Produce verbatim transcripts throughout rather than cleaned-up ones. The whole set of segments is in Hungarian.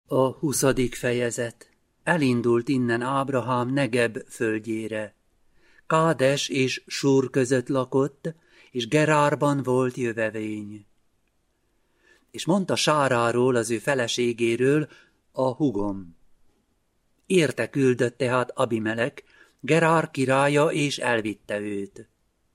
A huszadik fejezet. Elindult innen Ábrahám Negeb földjére. Kádes és Súr között lakott, és Gerárban volt jövevény. És mondta Sáráról, az ő feleségéről, a hugom. Érte küldött tehát Abimelek, Gerár királya, és elvitte őt.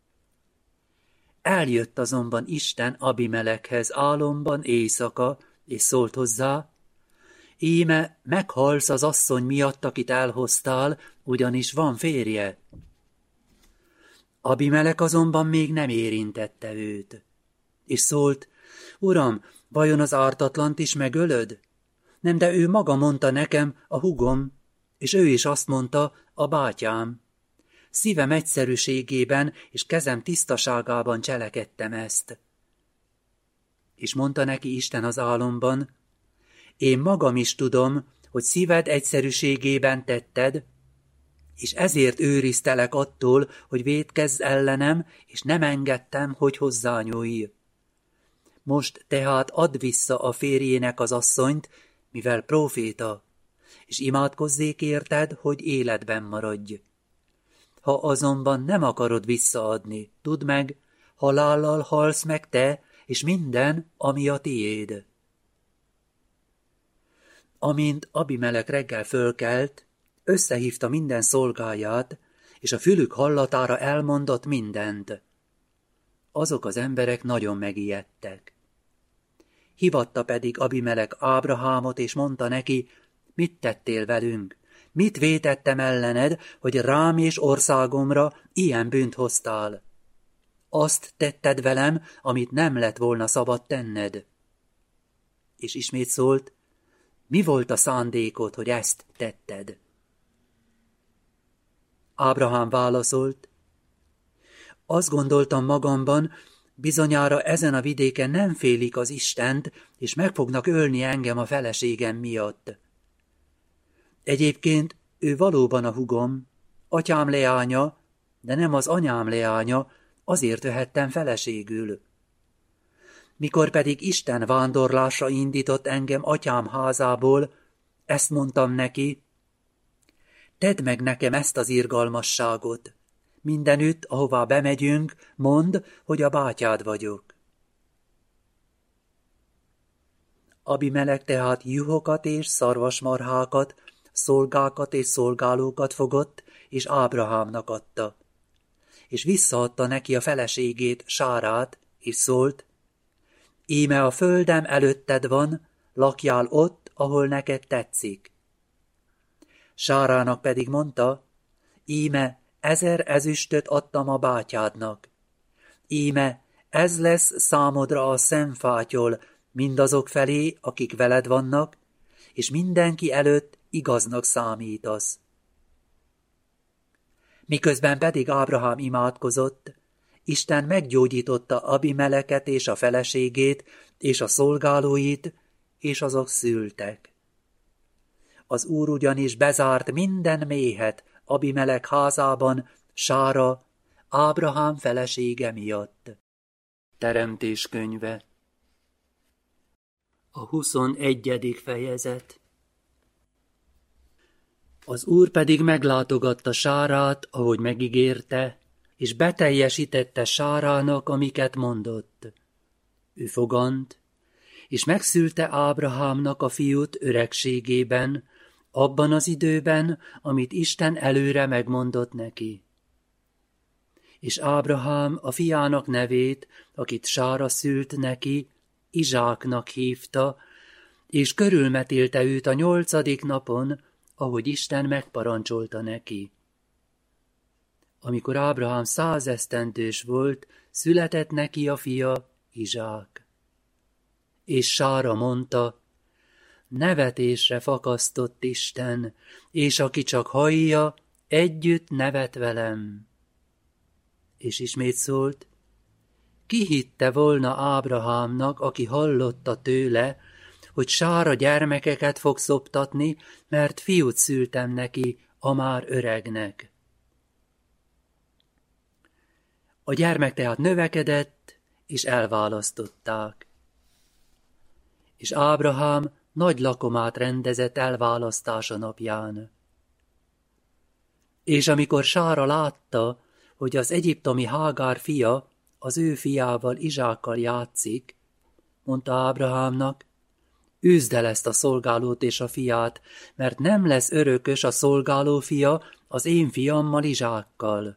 Eljött azonban Isten Abimelekhez álomban éjszaka, és szólt hozzá: íme meghalsz az asszony miatt, akit elhoztál, ugyanis van férje. Abimelek azonban még nem érintette őt. És szólt: Uram, vajon az ártatlant is megölöd? Nem, de ő maga mondta nekem, a hugom, és ő is azt mondta, a bátyám. Szívem egyszerűségében és kezem tisztaságában cselekedtem ezt. És mondta neki Isten az álomban: én magam is tudom, hogy szíved egyszerűségében tetted, és ezért őriztelek attól, hogy vétkezz ellenem, és nem engedtem, hogy hozzányúlj. Most tehát add vissza a férjének az asszonyt, mivel próféta, és imádkozzék érted, hogy életben maradj. Ha azonban nem akarod visszaadni, tudd meg, halállal halsz meg te, és minden, ami a tiéd. Amint Abimelek reggel fölkelt, összehívta minden szolgáját, és a fülük hallatára elmondott mindent. Azok az emberek nagyon megijedtek. Hivatta pedig Abimelek Ábrahámot, és mondta neki: mit tettél velünk? Mit vétettem ellened, hogy rám és országomra ilyen bűnt hoztál? Azt tetted velem, amit nem lett volna szabad tenned. És ismét szólt: mi volt a szándékod, hogy ezt tetted? Ábrahám válaszolt: azt gondoltam magamban, bizonyára ezen a vidéken nem félik az Istent, és meg fognak ölni engem a feleségem miatt. Egyébként ő valóban a hugom, atyám leánya, de nem az anyám leánya, azért vehettem feleségül. Mikor pedig Isten vándorlásra indított engem atyám házából, ezt mondtam neki: tedd meg nekem ezt az irgalmasságot. Mindenütt, ahová bemegyünk, mondd, hogy a bátyád vagyok. Abimelek tehát juhokat és szarvasmarhákat, szolgákat és szolgálókat fogott, és Ábrahámnak adta. És visszaadta neki a feleségét, Sárát, és szólt: íme a földem előtted van, lakjál ott, ahol neked tetszik. Sárának pedig mondta: íme ezer ezüstöt adtam a bátyádnak. Íme ez lesz számodra a szemfátyol mindazok felé, akik veled vannak, és mindenki előtt igaznak számítasz. Miközben pedig Ábrahám imádkozott, Isten meggyógyította Abimeleket és a feleségét, és a szolgálóit, és azok szültek. Az Úr ugyanis bezárt minden méhet Abimelek házában Sára, Ábrahám felesége miatt. Teremtés könyve. A huszonegyedik fejezet. Az Úr pedig meglátogatta Sárát, ahogy megígérte, és beteljesítette Sárának, amiket mondott. Ő fogant, és megszülte Ábrahámnak a fiút öregségében, abban az időben, amit Isten előre megmondott neki. És Ábrahám a fiának nevét, akit Sára szült neki, Izsáknak hívta, és körülmetélte őt a nyolcadik napon, ahogy Isten megparancsolta neki. Amikor Ábrahám százesztendős volt, született neki a fia, Izsák. És Sára mondta: nevetésre fakasztott Isten, és aki csak hallja, együtt nevet velem. És ismét szólt: ki hitte volna Ábrahámnak, aki hallotta tőle, hogy Sára gyermekeket fog szoptatni, mert fiút szültem neki, a már öregnek. A gyermek tehát növekedett, és elválasztották. És Ábrahám nagy lakomát rendezett elválasztása napján. És amikor Sára látta, hogy az egyiptomi Hágár fia az ő fiával, Izsákkal játszik, mondta Ábrahámnak, üzd el ezt a szolgálót és a fiát, mert nem lesz örökös a szolgáló fia az én fiammal, Izsákkal.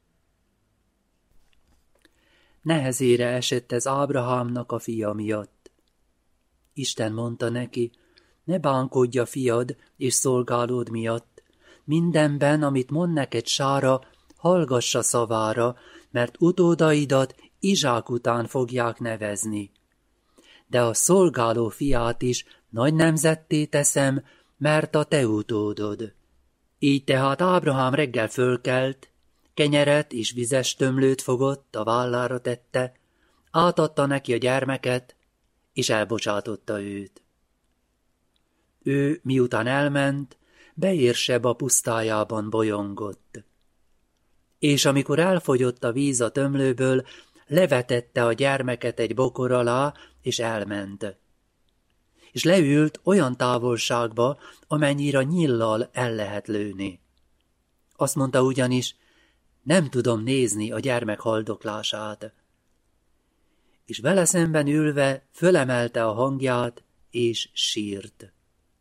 Nehezére esett ez Ábrahámnak a fia miatt. Isten mondta neki, ne bánkodj a fiad és szolgálód miatt, mindenben, amit mond neked Sára, hallgassa szavára, mert utódaidat Izsák után fogják nevezni. De a szolgáló fiát is nagy nemzetté teszem, mert a te utódod. Így tehát Ábrahám reggel fölkelt, kenyeret és vizes tömlőt fogott, a vállára tette, átadta neki a gyermeket, és elbocsátotta őt. Ő, miután elment, Beérseba pusztájában bolyongott. És amikor elfogyott a víz a tömlőből, levetette a gyermeket egy bokor alá, és elment. És leült olyan távolságba, amennyire nyillal el lehet lőni. Azt mondta ugyanis, nem tudom nézni a gyermek haldoklását. És vele szemben ülve fölemelte a hangját, és sírt.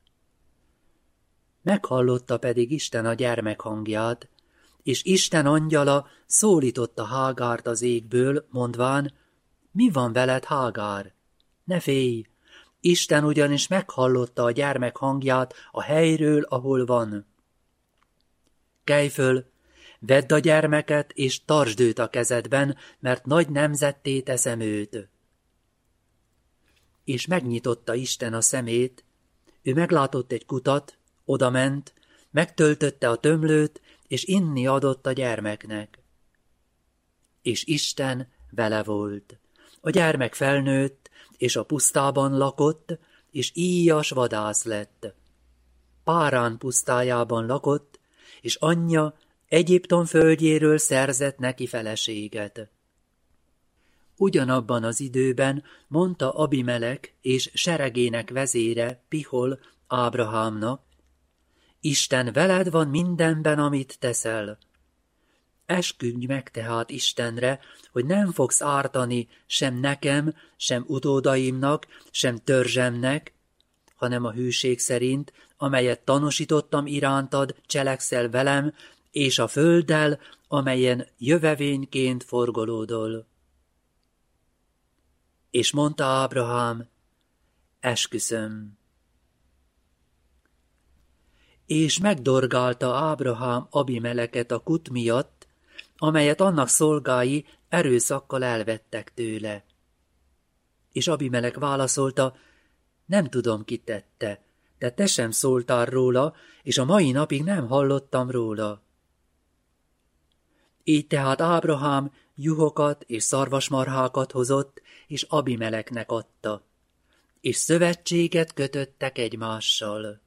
Meghallotta pedig Isten a gyermek hangját, és Isten angyala szólította Hágárt az égből, mondván, mi van veled, Hágár? Ne félj! Isten ugyanis meghallotta a gyermek hangját a helyről, ahol van. Kelj föl, vedd a gyermeket, és tartsd őt a kezedben, mert nagy nemzetté teszem őt. És megnyitotta Isten a szemét, ő meglátott egy kutat, odament, megtöltötte a tömlőt, és inni adott a gyermeknek. És Isten vele volt. A gyermek felnőtt, és a pusztában lakott, és íjas vadász lett. Párán pusztájában lakott, és anyja Egyiptom földjéről szerzett neki feleséget. Ugyanabban az időben mondta Abimelek és seregének vezére, Pihol, Ábrahámnak, Isten veled van mindenben, amit teszel. Esküdj meg tehát Istenre, hogy nem fogsz ártani sem nekem, sem utódaimnak, sem törzsemnek, hanem a hűség szerint, amelyet tanúsítottam irántad, cselekszel velem, és a földdel, amelyen jövevényként forgolódol. És mondta Ábrahám, esküszöm. És megdorgálta Ábrahám Abimeleket a kut miatt, amelyet annak szolgái erőszakkal elvettek tőle. És Abimelek válaszolta, nem tudom, ki tette, de te sem szóltál róla, és a mai napig nem hallottam róla. Így tehát Ábrahám juhokat és szarvasmarhákat hozott, és Abimeleknek adta, és szövetséget kötöttek egymással.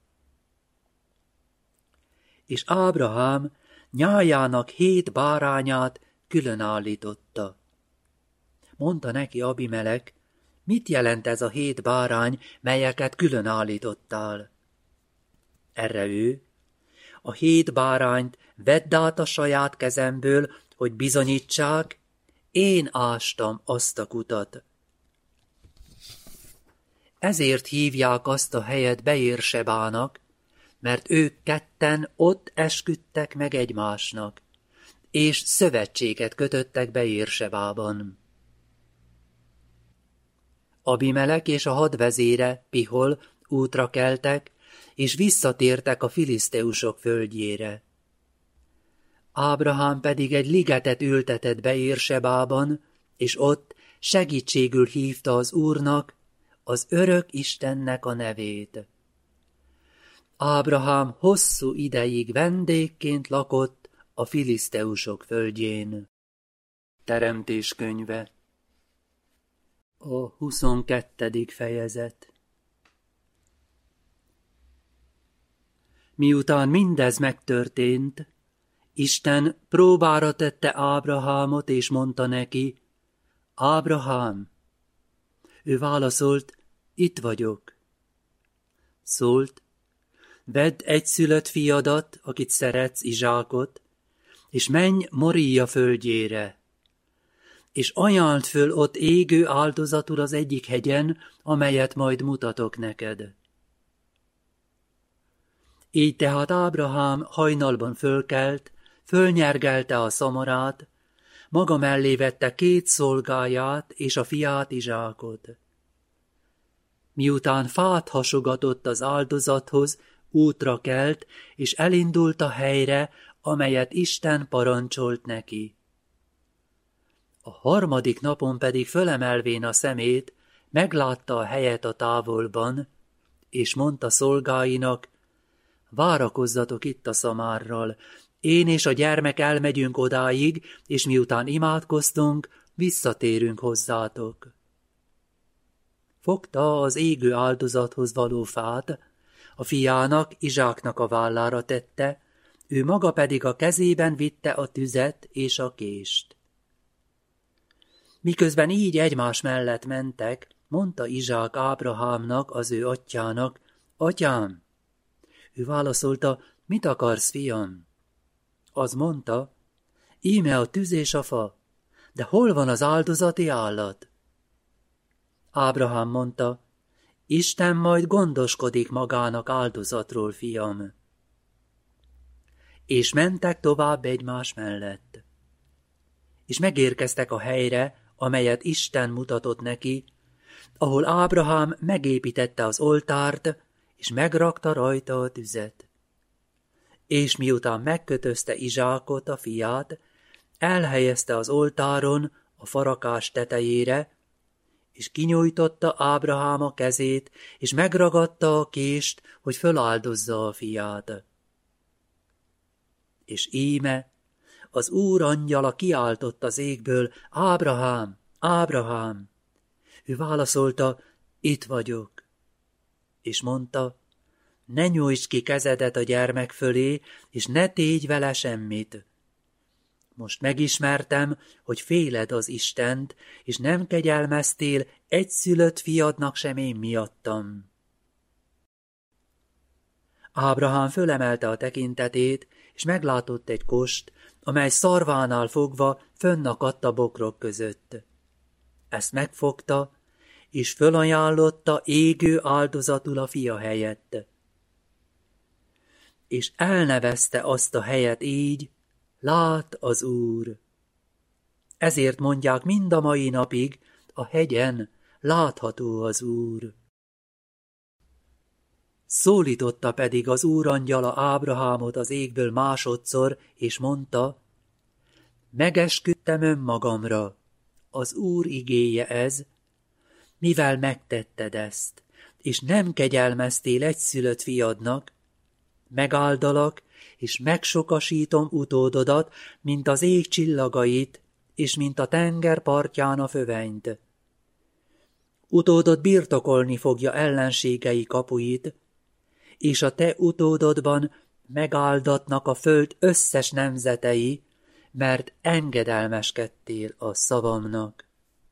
És Ábrahám nyájának hét bárányát különállította. Mondta neki Abimelek, mit jelent ez a hét bárány, melyeket különállítottál? Erre ő, a hét bárányt vedd át a saját kezemből, hogy bizonyítsák, én ástam azt a kutat. Ezért hívják azt a helyet Beérsebának, mert ők ketten ott esküdtek meg egymásnak, és szövetséget kötöttek Beérsebában. Abimelek és a hadvezére, Pihol útra keltek, és visszatértek a filiszteusok földjére. Ábrahám pedig egy ligetet ültetett Beérsebában, és ott segítségül hívta az Úrnak, az örök Istennek a nevét. Ábrahám hosszú ideig vendégként lakott a filiszteusok földjén. Teremtés könyve. A huszonkettedik fejezet. Miután mindez megtörtént, Isten próbára tette Ábrahámot, és mondta neki, Ábrahám! Ő válaszolt, itt vagyok. szólt: vedd egyszülött fiadat, akit szeretsz, Izsákot, és menj Moria földjére, és ajánld föl ott égő áldozatul az egyik hegyen, amelyet majd mutatok neked. Így tehát Ábrahám hajnalban fölkelt, fölnyergelte a szamarát, maga mellé vette két szolgáját és a fiát Izsákot. Miután fát hasogatott az áldozathoz, útra kelt, és elindult a helyre, amelyet Isten parancsolt neki. A harmadik napon pedig fölemelvén a szemét, meglátta a helyet a távolban, és mondta szolgáinak: várakozzatok itt a szamárral, én és a gyermek elmegyünk odáig, és miután imádkoztunk, visszatérünk hozzátok. Fogta az égő áldozathoz való fát, a fiának, Izsáknak a vállára tette, ő maga pedig a kezében vitte a tüzet és a kést. Miközben így egymás mellett mentek, mondta Izsák Ábrahámnak, az ő atyjának: atyám! Ő válaszolta: mit akarsz, fiam? Az mondta: íme a tüz és a fa, de hol van az áldozati állat? Ábrahám mondta: Isten majd gondoskodik magának áldozatról, fiam. És mentek tovább egymás mellett. És megérkeztek a helyre, amelyet Isten mutatott neki, ahol Ábrahám megépítette az oltárt, és megrakta rajta a tüzet. És miután megkötözte Izsákot, a fiát, elhelyezte az oltáron a farakás tetejére, és kinyújtotta Ábrahám a kezét, és megragadta a kést, hogy föláldozza a fiát. És íme, az Úr angyala kiáltott az égből: Ábrahám, Ábrahám! Ő válaszolta: itt vagyok. És mondta: ne nyújtsd ki kezedet a gyermek fölé, és ne tégy vele semmit. Most megismertem, hogy féled az Istent, és nem kegyelmeztél egyszülött fiadnak sem én miattam. Ábrahám fölemelte a tekintetét, és meglátott egy kost, amely szarvánál fogva fönnakadt a bokrok között. Ezt megfogta, és fölajánlotta égő áldozatul a fia helyett. És elnevezte azt a helyet így: lát az Úr. Ezért mondják mind a mai napig, a hegyen látható az Úr. Szólította pedig az Úr angyala Ábrahámot az égből másodszor, és mondta: megesküdtem önmagamra, az Úr igéje ez, mivel megtetted ezt, és nem kegyelmeztél egyszülött fiadnak, megáldalak, és megsokasítom utódodat, mint az ég csillagait, és mint a tenger partján a fövenyt. Utódod birtokolni fogja ellenségei kapuit, és a te utódodban megáldatnak a föld összes nemzetei, mert engedelmeskedtél a szavamnak.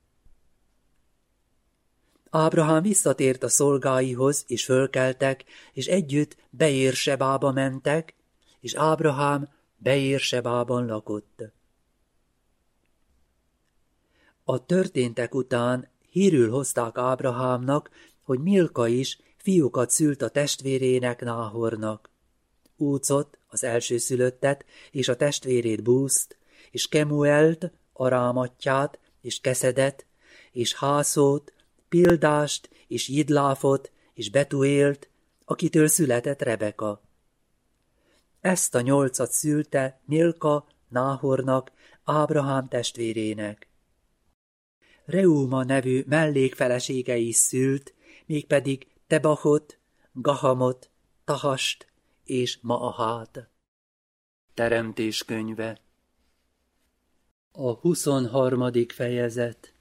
Ábrahám visszatért a szolgáihoz, és fölkeltek, és együtt Beérsebába mentek, és Ábrahám Beérsebában lakott. A történtek után hírül hozták Ábrahámnak, hogy Milka is fiúkat szült a testvérének, Náhornak. Úcot, az elsőszülöttet, és a testvérét Búzt, és Kemuelt, Arámatját, és Keszedet, és Hászót, Pildást, és Jidláfot, és Betuélt, akitől született Rebeka. Ezt a nyolcat szülte Milka Náhornak, Ábrahám testvérének. Reúma nevű mellékfelesége is szült, mégpedig Tebachot, Gahamot, Tahast és Maahát. Teremtés könyve. A huszonharmadik fejezet.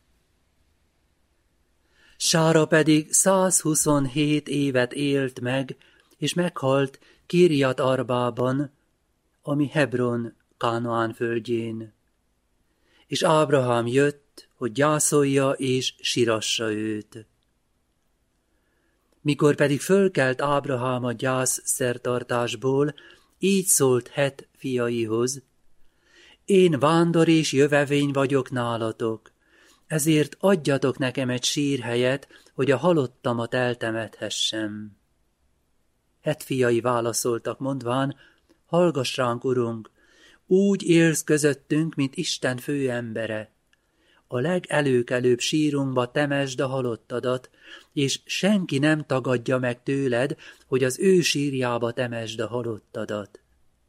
Sára pedig százhuszonhét évet élt meg, és meghalt Kirjat Arbában, ami Hebron, Kánaán földjén. És Ábrahám jött, hogy gyászolja és sirassa őt. Mikor pedig fölkelt Ábrahám a gyász szertartásból, így szólt Het fiaihoz: én vándor és jövevény vagyok nálatok, ezért adjatok nekem egy sírhelyet, hogy a halottamat eltemethessem. Het fiai válaszoltak mondván: hallgass ránk, urunk, úgy élsz közöttünk, mint Isten főembere. A legelőkelőbb sírunkba temesd a halottadat, és senki nem tagadja meg tőled, hogy az ő sírjába temesd a halottadat.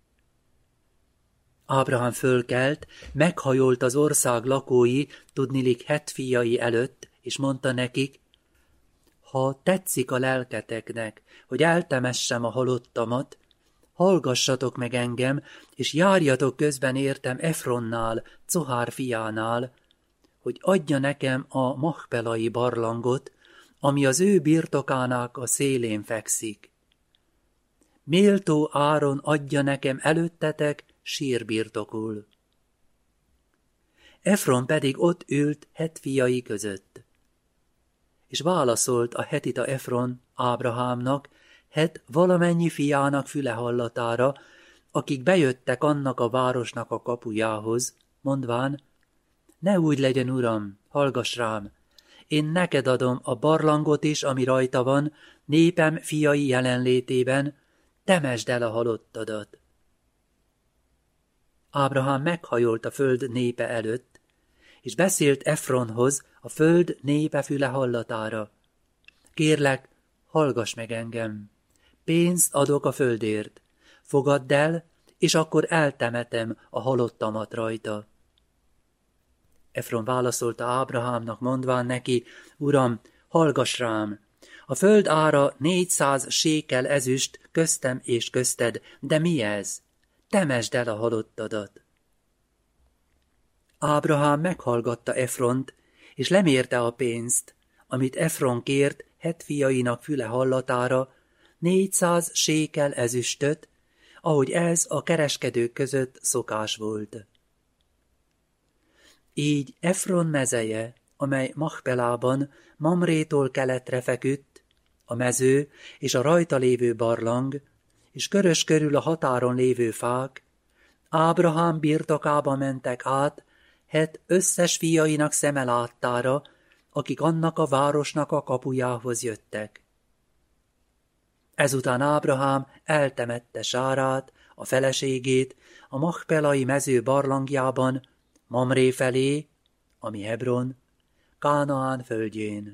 Ábrahám fölkelt, meghajolt az ország lakói, tudnilik Het fiai előtt, és mondta nekik: ha tetszik a lelketeknek, hogy eltemessem a halottamat, hallgassatok meg engem, és járjatok közben értem Efronnál, Cohár fiánál, hogy adja nekem a Machpelai barlangot, ami az ő birtokának a szélén fekszik. Méltó áron adja nekem előttetek sírbirtokul. Efron pedig ott ült Het fiai között. És válaszolt a hetita Efron Ábrahámnak, Het valamennyi fiának füle hallatára, akik bejöttek annak a városnak a kapujához, mondván: ne úgy legyen, uram, hallgass rám, én neked adom a barlangot is, ami rajta van, népem fiai jelenlétében, temesd el a halottadat. Ábrahám meghajolt a föld népe előtt, és beszélt Efronhoz a föld népe füle hallatára: kérlek, hallgass meg engem, pénzt adok a földért, fogadd el, és akkor eltemetem a halottamat rajta. Efron válaszolta Ábrahámnak, mondván neki: uram, hallgass rám, a föld ára négyszáz sékel ezüst köztem és közted, de mi ez? Temesd el a halottadat. Ábrahám meghallgatta Efront, és lemérte a pénzt, amit Efron kért Het fiainak füle hallatára, négyszáz sékel ezüstöt, ahogy ez a kereskedők között szokás volt. Így Efron mezeje, amely Machpelában Mamrétól keletre feküdt, a mező és a rajta lévő barlang, és körös körül a határon lévő fák, Ábrahám birtokába mentek át Het összes fiainak szeme láttára, akik annak a városnak a kapujához jöttek. Ezután Ábrahám eltemette Sárát, a feleségét, a Machpelai mező barlangjában, Mamré felé, ami Hebron, Kánaán földjén.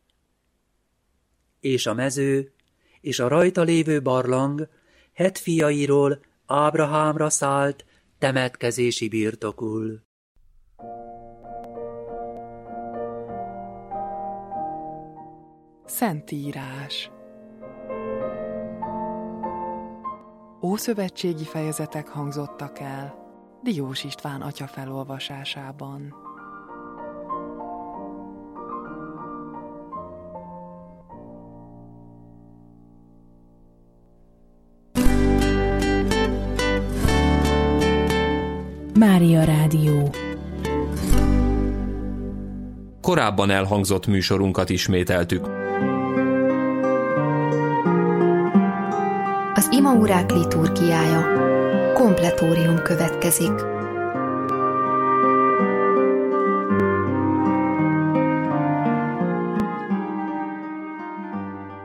És a mező, és a rajta lévő barlang Het fiairól Ábrahámra szállt temetkezési birtokul. Szentírás. Ószövetségi fejezetek hangzottak el Diós István atya felolvasásában. Mária Rádió. Korábban elhangzott műsorunkat ismételtük. Az imaórák liturgiája. Kompletórium következik.